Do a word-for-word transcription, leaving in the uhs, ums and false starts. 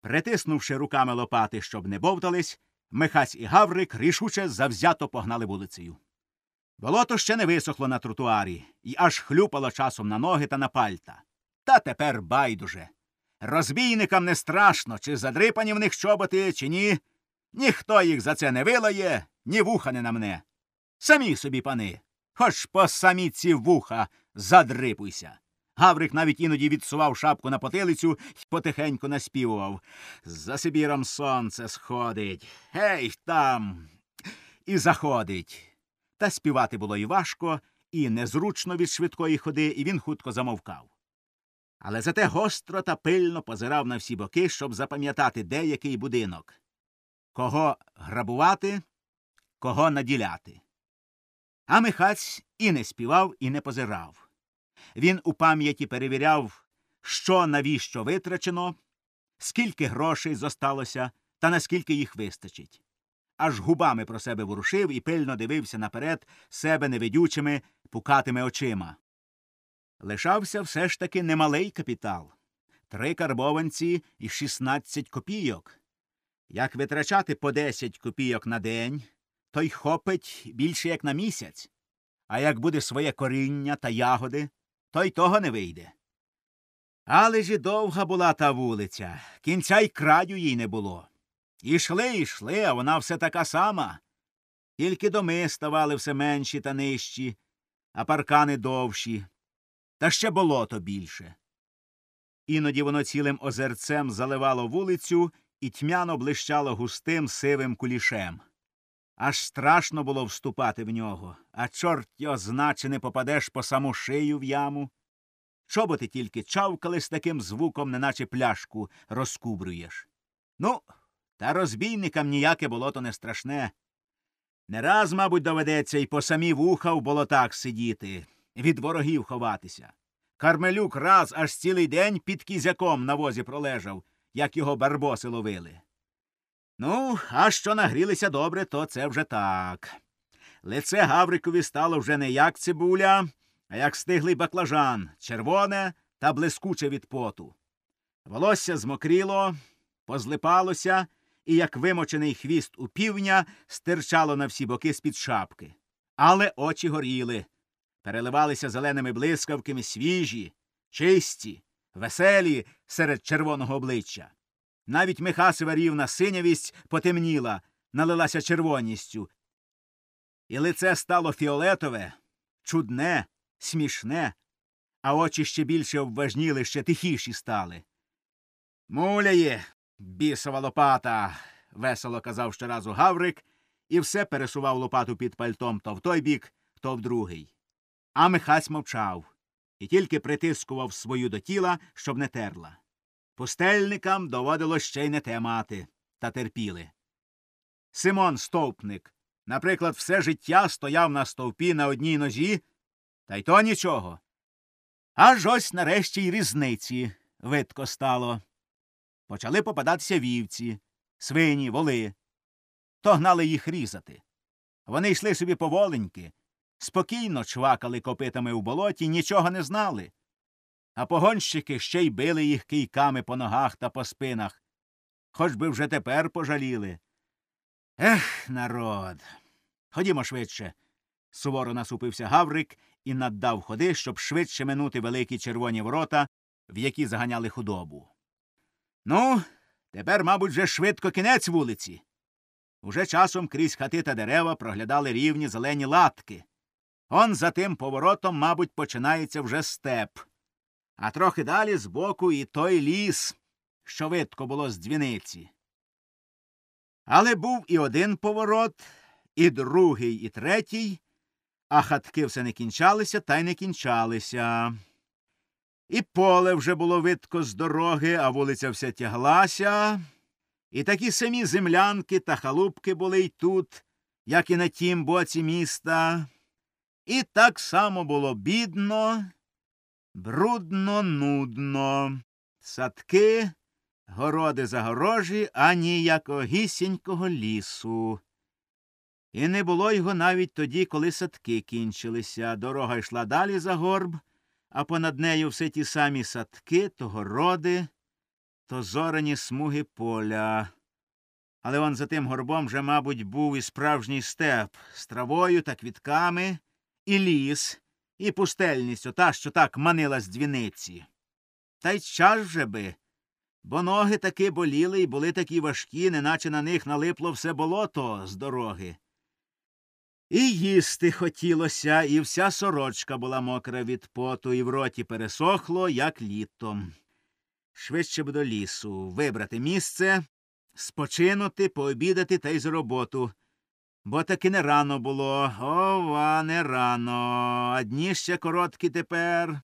Притиснувши руками лопати, щоб не бовтались, Михась і Гаврик рішуче завзято погнали вулицею. Болото ще не висохло на тротуарі і аж хлюпало часом на ноги та на пальта. Та тепер байдуже. Розбійникам не страшно, чи задрипані в них чоботи, чи ні. Ніхто їх за це не вилає, ні вуха не намне. Самі собі пани, хоч по самі ці вуха задрипуйся. Гаврик навіть іноді відсував шапку на потилицю й потихеньку наспівував. За Сибіром сонце сходить, гей там, і заходить. Та співати було і важко, і незручно від швидкої ходи, і він хутко замовкав. Але зате гостро та пильно позирав на всі боки, щоб запам'ятати деякий будинок. Кого грабувати, кого наділяти. А Михась і не співав, і не позирав. Він у пам'яті перевіряв, що навіщо витрачено, скільки грошей зосталося та наскільки їх вистачить. Аж губами про себе ворушив і пильно дивився наперед себе невидючими, пукатими очима. Лишався все ж таки немалий капітал. Три карбованці і шістнадцять копійок. Як витрачати по десять копійок на день, то й хопить більше як на місяць. А як буде своє коріння та ягоди, то й того не вийде. Але ж і довга була та вулиця, кінця й краю їй не було. Ішли, ішли, а вона все така сама. Тільки доми ставали все менші та нижчі, а паркани довші, та ще болото більше. Іноді воно цілим озерцем заливало вулицю і тьмяно блищало густим сивим кулішем. Аж страшно було вступати в нього, а чорт його зна, чи не попадеш по саму шию в яму. Чоботи тільки чавкали з таким звуком, неначе пляшку розкубруєш. Ну, та розбійникам ніяке болото не страшне. Не раз, мабуть, доведеться й по самі вуха в болотах сидіти, від ворогів ховатися. Кармелюк раз аж цілий день під кізяком на возі пролежав, як його барбоси ловили. Ну, а що нагрілися добре, то це вже так. Лице Гаврикові стало вже не як цибуля, а як стиглий баклажан, червоне та блискуче від поту. Волосся змокріло, позлипалося, і, як вимочений хвіст у півня, стирчало на всі боки з-під шапки. Але очі горіли, переливалися зеленими блискавками свіжі, чисті, веселі серед червоного обличчя. Навіть Михасова рівна синявість потемніла, налилася червоністю. І лице стало фіолетове, чудне, смішне, а очі ще більше обважніли, ще тихіші стали. «Муляє, бісова лопата!» – весело казав щоразу Гаврик, і все пересував лопату під пальтом то в той бік, то в другий. А Михась мовчав і тільки притискував свою до тіла, щоб не терла. Пустельникам доводилось ще й не те мати, та терпіли. Симон Стовпник, наприклад, все життя стояв на стовпі на одній нозі, та й то нічого. Аж ось нарешті й різниці видко стало. Почали попадатися вівці, свині, воли. То гнали їх різати. Вони йшли собі поволеньки, спокійно чвакали копитами у болоті, нічого не знали. А погонщики ще й били їх кийками по ногах та по спинах. Хоч би вже тепер пожаліли. Ех, народ! Ходімо швидше. Суворо насупився Гаврик і наддав ходи, щоб швидше минути великі червоні ворота, в які заганяли худобу. Ну, тепер, мабуть, вже швидко кінець вулиці. Уже часом крізь хати та дерева проглядали рівні зелені латки. Он за тим поворотом, мабуть, починається вже степ. А трохи далі збоку і той ліс, що видко було з дзвіниці. Але був і один поворот, і другий, і третій, а хатки все не кінчалися та й не кінчалися. І поле вже було видко з дороги, а вулиця вся тяглася. І такі самі землянки та халупки були й тут, як і на тім боці міста. І так само було бідно, брудно, нудно. Садки, городи загорожі, а ніякогісінького лісу. І не було його навіть тоді, коли садки кінчилися. Дорога йшла далі за горб, а понад нею все ті самі садки, то городи. то зоряні смуги поля. Але он за тим горбом вже, мабуть, був і справжній степ з травою та квітками, і ліс, і пустельність ота, що так манила з дзвіниці. Та й час вже би, бо ноги таки боліли і були такі важкі, неначе на них налипло все болото з дороги. І їсти хотілося, і вся сорочка була мокра від поту, і в роті пересохло, як літом. Швидше б до лісу, вибрати місце, спочинути, пообідати та й з роботу. Бо таки не рано було, ова, не рано, а дні ще короткі тепер.